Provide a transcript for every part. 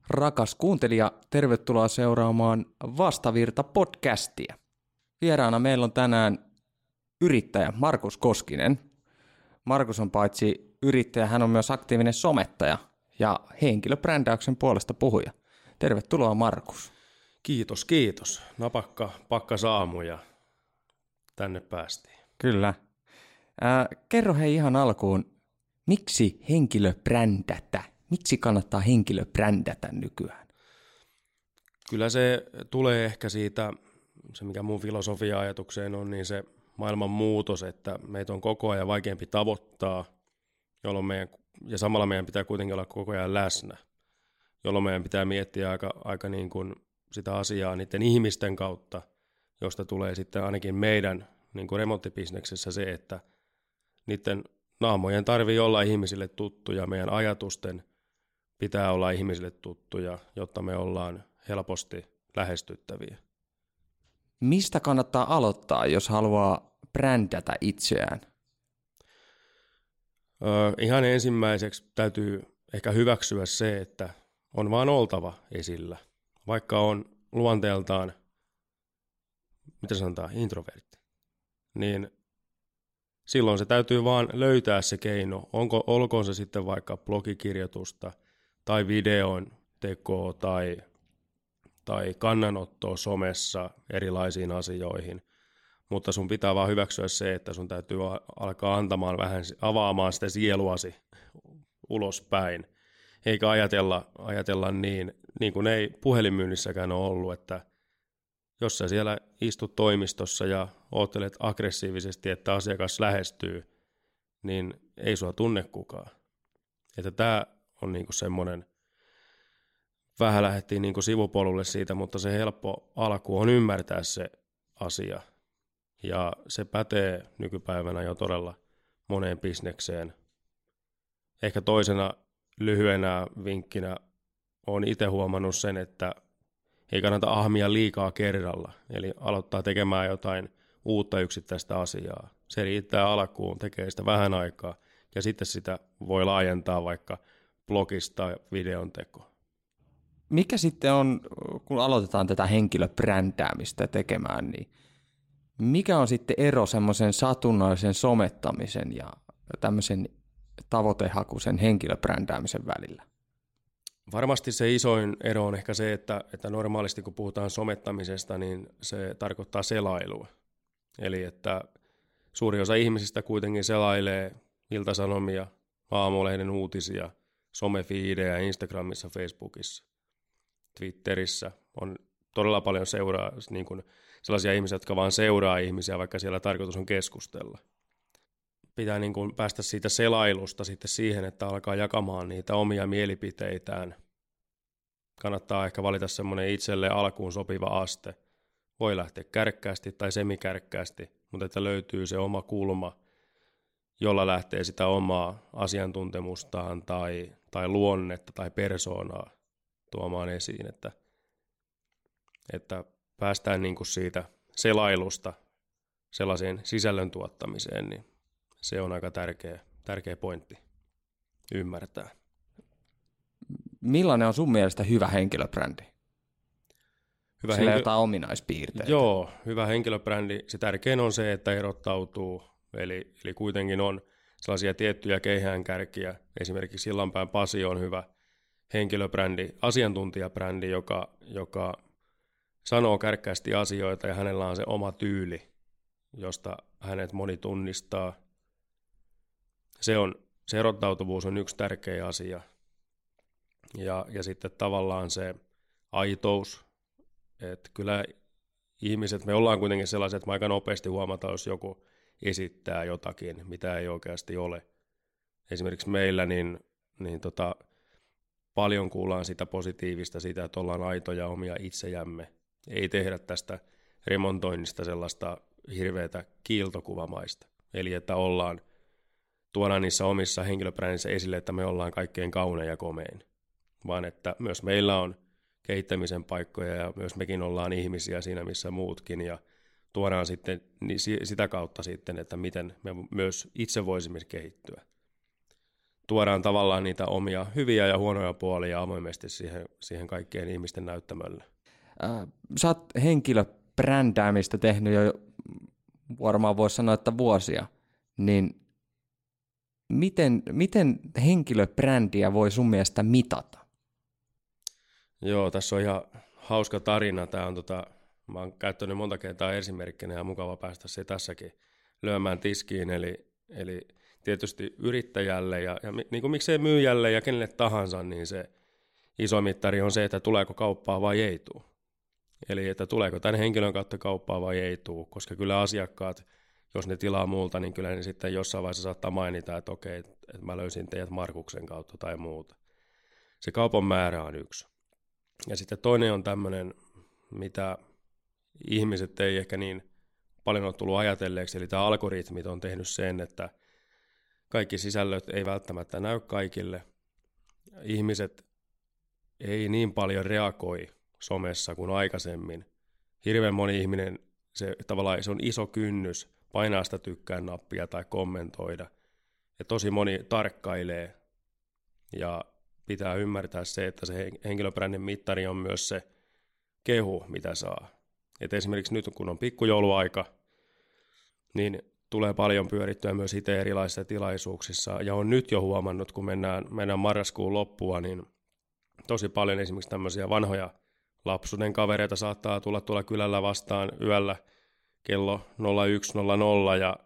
Rakas kuuntelija, tervetuloa seuraamaan Vastavirta-podcastia. Vieraana meillä on tänään yrittäjä Markus Koskinen. Markus on paitsi yrittäjä, hän on myös aktiivinen somettaja ja henkilöbrändäyksen puolesta puhuja. Tervetuloa Markus. Kiitos, kiitos. Napakka pakkasaamu ja tänne päästiin. Kyllä. Kerro hei ihan alkuun, miksi henkilöbrändätä? Miksi kannattaa henkilöbrändätä nykyään? Kyllä se tulee ehkä siitä, se mikä mun filosofia-ajatukseen on, niin se maailman muutos, että meitä on koko ajan vaikeampi tavoittaa, ja samalla meidän pitää kuitenkin olla koko ajan läsnä, jolloin meidän pitää miettiä aika niin kuin sitä asiaa niiden ihmisten kautta, josta tulee sitten ainakin meidän niin kuin remonttibisneksessä se, että niiden naamojen tarvii olla ihmisille tuttuja, meidän ajatusten pitää olla ihmisille tuttuja, jotta me ollaan helposti lähestyttäviä. Mistä kannattaa aloittaa, jos haluaa brändätä itseään? Ihan ensimmäiseksi täytyy ehkä hyväksyä se, että on vaan oltava esillä. Vaikka on luonteeltaan, mitä sanotaan, introvertti, niin silloin se täytyy vaan löytää se keino. Olkoon se sitten vaikka blogikirjoitusta tai videon tekoa tai kannanottoa somessa erilaisiin asioihin. Mutta sun pitää vaan hyväksyä se, että sun täytyy alkaa avaamaan sitä sieluasi ulospäin. Eikä ajatella niin kuin ei puhelinmyynnissäkään ole ollut, että jos sä siellä istut toimistossa ja oottelet aggressiivisesti, että asiakas lähestyy, niin ei sua tunne kukaan. Että tää on niinku semmoinen, vähän lähdettiin niinku sivupolulle siitä, mutta se helppo alku on ymmärtää se asia. Ja se pätee nykypäivänä jo todella moneen bisnekseen. Ehkä toisena lyhyenä vinkkinä olen itse huomannut sen, että ei kannata ahmia liikaa kerralla, eli aloittaa tekemään jotain uutta yksittäistä asiaa. Se riittää alkuun, tekee sitä vähän aikaa, ja sitten sitä voi laajentaa vaikka blogista videon tekoa. Mikä sitten on, kun aloitetaan tätä henkilöbrändäämistä tekemään, niin mikä on sitten ero semmoisen satunnaisen somettamisen ja tämmöisen tavoitehakuisen henkilöbrändäämisen välillä? Varmasti se isoin ero on ehkä se, että normaalisti kun puhutaan somettamisesta, niin se tarkoittaa selailua. Eli että suuri osa ihmisistä kuitenkin selailee iltasanomia, aamulehden uutisia, somefiidejä Instagramissa, Facebookissa, Twitterissä. On todella paljon niin kuin sellaisia ihmisiä, jotka vaan seuraa ihmisiä, vaikka siellä tarkoitus on keskustella. Pitää niin kuin päästä siitä selailusta sitten siihen, että alkaa jakamaan niitä omia mielipiteitään. Kannattaa ehkä valita semmoinen itselle alkuun sopiva aste. Voi lähteä kärkkäästi tai semikärkkäästi, mutta että löytyy se oma kulma, jolla lähtee sitä omaa asiantuntemustaan tai luonnetta tai persoonaa tuomaan esiin. Että päästään niin kuin siitä selailusta sellaiseen sisällön tuottamiseen, niin se on aika tärkeä pointti ymmärtää. Millainen on sun mielestä hyvä henkilöbrändi? Sillä jotain ominaispiirteitä. Joo, hyvä henkilöbrändi. Se tärkein on se, että erottautuu. Eli kuitenkin on sellaisia tiettyjä keihäänkärkiä. Esimerkiksi Sillanpään Pasi on hyvä henkilöbrändi, asiantuntijabrändi, joka sanoo kärkkäästi asioita ja hänellä on se oma tyyli, josta hänet moni tunnistaa. Se erottautuvuus on yksi tärkeä asia. Ja sitten tavallaan se aitous, että kyllä ihmiset, me ollaan kuitenkin sellaiset, että me aika nopeasti huomataan, jos joku esittää jotakin, mitä ei oikeasti ole. Esimerkiksi meillä niin paljon kuullaan sitä positiivista, sitä, että ollaan aitoja omia itsejämme. Ei tehdä tästä remontoinnista sellaista hirveätä kiiltokuvamaista. Eli että tuodaan niissä omissa henkilöbrändissä esille, että me ollaan kaikkein kaunein ja komein. Vaan että myös meillä on kehittämisen paikkoja ja myös mekin ollaan ihmisiä siinä missä muutkin ja tuodaan sitten sitä kautta sitten, että miten me myös itse voisimme kehittyä. tuodaan tavallaan niitä omia hyviä ja huonoja puolia avoimesti siihen kaikkien ihmisten näyttämölle. Sä oot henkilöbrändäämistä tehnyt jo varmaan voisi sanoa, että vuosia, niin miten henkilöbrändiä voi sun mielestä mitata? Joo, tässä on ihan hauska tarina. Tämä on mä oon käyttänyt monta kertaa esimerkkinä ja mukava päästä se tässäkin lyömään tiskiin. Eli tietysti yrittäjälle ja niin kuin miksei myyjälle ja kenelle tahansa, niin se iso mittari on se, että tuleeko kauppaa vai ei tule. Eli että tuleeko tämän henkilön kautta kauppaa vai ei tule, koska kyllä asiakkaat, jos ne tilaa multa, niin kyllä ne sitten jossain vaiheessa saattaa mainita, että okei, että mä löysin teidät Markuksen kautta tai muuta. Se kaupan määrä on yksi. Ja sitten toinen on tämmöinen, mitä ihmiset ei ehkä niin paljon ole tullut ajatelleeksi, eli tämä algoritmit on tehnyt sen, että kaikki sisällöt ei välttämättä näy kaikille. Ihmiset ei niin paljon reagoi somessa kuin aikaisemmin. Hirveän moni ihminen, se on iso kynnys painaa sitä tykkään nappia tai kommentoida. Ja tosi moni tarkkailee ja pitää ymmärtää se, että se henkilöbrändin mittari on myös se kehu, mitä saa. Et esimerkiksi nyt, kun on pikkujouluaika, niin tulee paljon pyörittyä myös itse erilaisissa tilaisuuksissa. Ja on nyt jo huomannut, kun mennään marraskuun loppua, niin tosi paljon esimerkiksi tämmöisiä vanhoja lapsuuden kavereita saattaa tulla tuolla kylällä vastaan yöllä kello 01.00 ja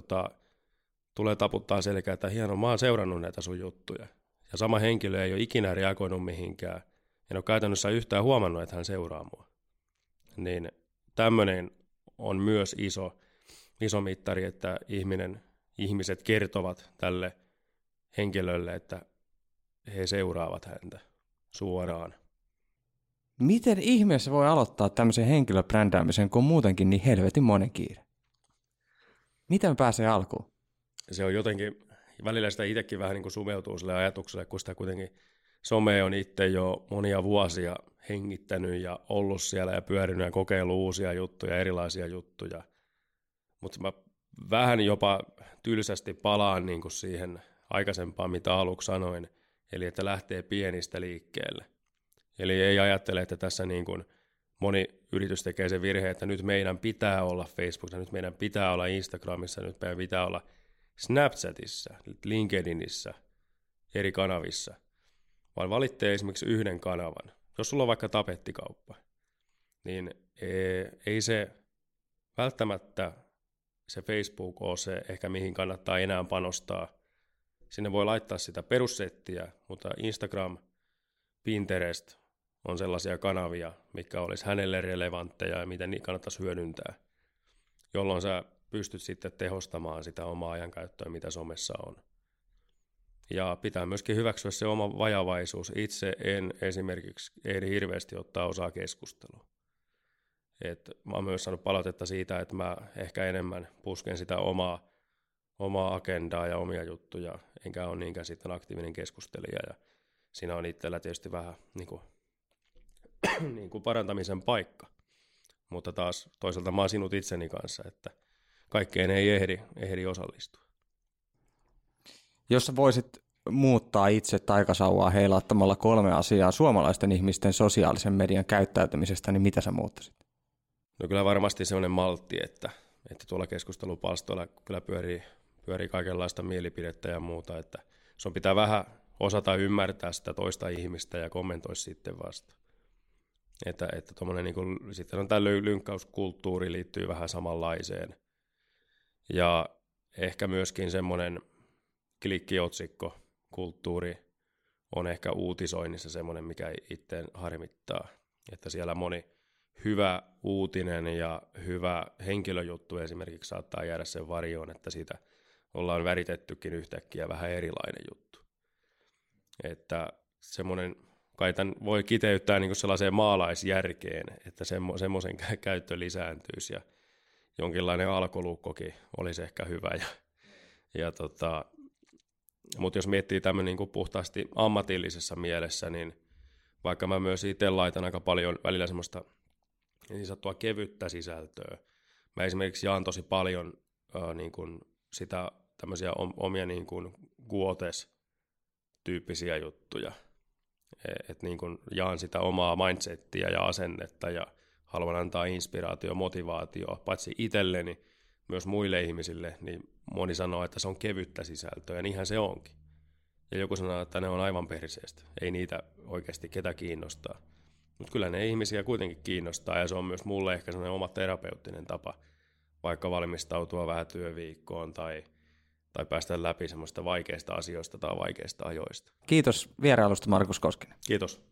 tulee taputtaa selkää, että hienoa, mä oon seurannut näitä sun juttuja. Ja sama henkilö ei ole ikinä reagoinut mihinkään. En ole käytännössä yhtään huomannut, että hän seuraa mua. Niin tämmöinen on myös iso mittari, että ihmiset kertovat tälle henkilölle, että he seuraavat häntä suoraan. Miten ihmeessä voi aloittaa tämmöisen henkilöbrändäämisen, kun on muutenkin niin helvetin monen kiire? Miten pääsee alkuun? Se on jotenkin, välillä sitä itsekin vähän niin kuin sumeutuu sille ajatukselle, kun sitä kuitenkin some on itse jo monia vuosia hengittänyt ja ollut siellä ja pyörinyt ja kokeillut uusia juttuja, erilaisia juttuja. Mutta mä vähän jopa tylsästi palaan niin kuin siihen aikaisempaan, mitä aluksi sanoin, eli että lähtee pienistä liikkeelle. Eli ei ajattele, että tässä niin kuin moni yritys tekee sen virheen, että nyt meidän pitää olla Facebookissa, nyt meidän pitää olla Instagramissa, nyt meidän pitää olla Snapchatissa, LinkedInissä, eri kanavissa, vaan valitsee esimerkiksi yhden kanavan. Jos sulla on vaikka tapettikauppa, niin ei se välttämättä se Facebook ole se ehkä mihin kannattaa enää panostaa. Sinne voi laittaa sitä perussettiä, mutta Instagram, Pinterest on sellaisia kanavia, mitkä olisi hänelle relevantteja ja miten niitä kannattaisi hyödyntää, jolloin sä pystyt sitten tehostamaan sitä omaa ajankäyttöä, mitä somessa on. Ja pitää myöskin hyväksyä se oma vajavaisuus. Itse en esimerkiksi hirveästi ottaa osaa keskusteluun. Mä oon myös saanut palautetta siitä, että mä ehkä enemmän pusken sitä omaa agendaa ja omia juttuja, enkä ole niinkään sitten aktiivinen keskustelija. Ja siinä on itsellä tietysti vähän niin kuin parantamisen paikka. Mutta taas toisaalta mä oon sinut itseni kanssa, että kaikkeen ei ehdi osallistua. Jos sä voisit muuttaa itse taikasauvaa heilauttamalla 3 asiaa suomalaisten ihmisten sosiaalisen median käyttäytymisestä, niin mitä sä muuttaisit? No kyllä varmasti sellainen maltti, että tuolla keskustelupalstoilla kyllä pyörii kaikenlaista mielipidettä ja muuta, että sun pitää vähän osata ymmärtää sitä toista ihmistä ja kommentoi sitten vasta. Että niin kuin, sitten on tämä lynkkauskulttuuri liittyy vähän samanlaiseen. Ja ehkä myöskin semmoinen klikkiotsikkokulttuuri on ehkä uutisoinnissa semmoinen, mikä itse harmittaa. Että siellä moni hyvä uutinen ja hyvä henkilöjuttu esimerkiksi saattaa jäädä sen varjoon, että siitä ollaan väritettykin yhtäkkiä vähän erilainen juttu. Että semmoinen, kai tämän voi kiteyttää niin kuin sellaiseen maalaisjärkeen, että semmoisen käyttö lisääntyisi ja jonkinlainen alkolukkokin olisi ehkä hyvä. Mutta jos miettii tämmöinen niin kuin puhtaasti ammatillisessa mielessä, niin vaikka mä myös itse laitan aika paljon välillä semmoista niin sanottua kevyttä sisältöä. Mä esimerkiksi jaan tosi paljon niin kuin sitä tämmöisiä omia niin kuin tyyppisiä juttuja. Et niin kun jaan sitä omaa mindsettiä ja asennetta ja haluan antaa inspiraatio, motivaatio, paitsi itselleni, myös muille ihmisille, niin moni sanoo, että se on kevyttä sisältöä, ja niinhän se onkin. Ja joku sanoo, että ne on aivan perseestä. Ei niitä oikeasti ketä kiinnostaa. Mutta kyllä ne ihmisiä kuitenkin kiinnostaa, ja se on myös mulle ehkä sellainen oma terapeuttinen tapa, vaikka valmistautua vähän työviikkoon tai päästä läpi semmoista vaikeista asioista tai vaikeista ajoista. Kiitos vierailusta, Markus Koskinen. Kiitos.